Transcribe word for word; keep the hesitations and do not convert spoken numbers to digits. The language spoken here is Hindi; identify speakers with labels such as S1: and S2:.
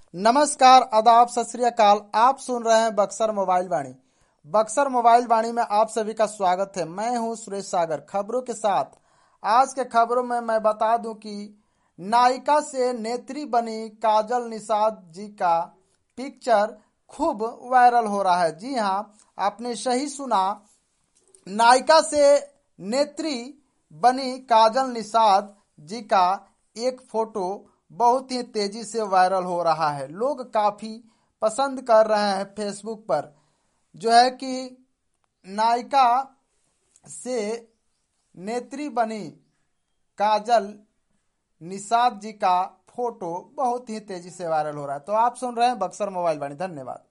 S1: नमस्कार, आदाब, सत श्री अकाल। आप सुन रहे हैं बक्सर मोबाइल वाणी। बक्सर मोबाइल वाणी में आप सभी का स्वागत है। मैं हूं सुरेश सागर। खबरों के साथ आज के खबरों में मैं बता दूं कि नायिका से नेत्री बनी काजल निषाद जी का पिक्चर खूब वायरल हो रहा है। जी हां, आपने सही सुना। नायिका से नेत्री बनी काजल निषाद जी का एक फोटो बहुत ही तेजी से वायरल हो रहा है। लोग काफी पसंद कर रहे हैं फेसबुक पर, जो है कि नायिका से नेत्री बनी काजल निषाद जी का फोटो बहुत ही तेजी से वायरल हो रहा है। तो आप सुन रहे हैं बक्सर मोबाइल वाणी। धन्यवाद।